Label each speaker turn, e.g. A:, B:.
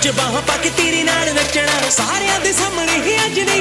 A: च बाहां पा के तेरे नाल नचना सारियां दे सामने ही अज